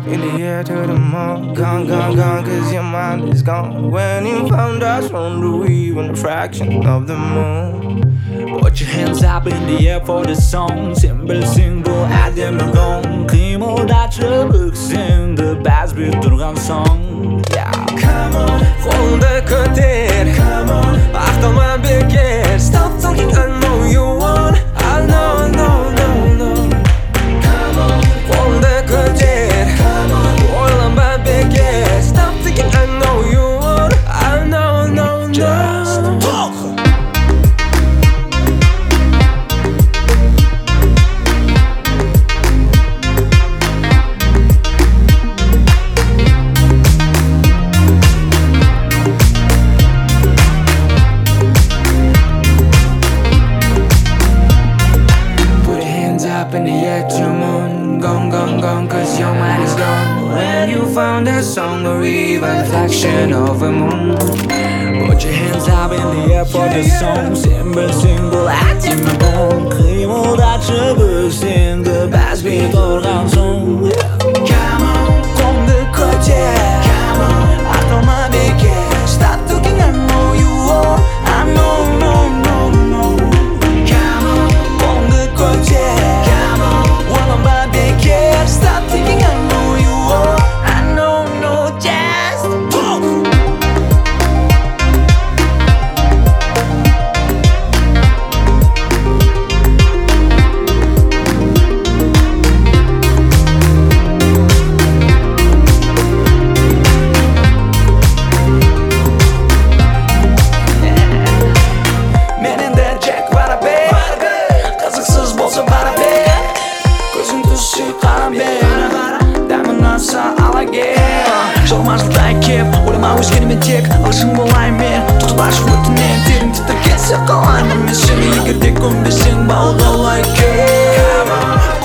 In the air to the moon, gone, cause your mind is gone. When you found us on the even a fraction of the moon. Put your hands up in the air for the song. Simple, at them gone. Kıyımıldaçı bıksın the bass bir durgan song. Yeah, come on, қолыңды көтер. Come on, ақталма бекер. Stop talking, I know you want. I know, no, no, no. Come on, қолыңды көтер. Come on, ойланба бекер. Stop thinking, I know you want. I know, no, no. Just talk. Up in the air to the moon, gone, cause your mind is gone. When you found that song or even reflection of a moon. Put your hands up in the air for the song. Simple, at them gone. Kıyımıldaçı bıksın the bass bir durgan song. Come on, қолыңды көтер. Come on, ақталма бекер. Stop talking, I know you want. I know, no, no, no. Come on, қолыңды көтер. Stop thinking, I know you want. I know, no, just talk. Менің де Jack бара бер. Қызықсыз болса бара бер. Көзің түссе қара бер. Дәмін аса ала кел. Жалмашылықтай кеп ойлама өзгенімен тек алшын болайын мен. Тұтып ашып өтінен терің тітір кетсе қалаймын мен сені. Егер де көнбесең бауға лайк. Come on,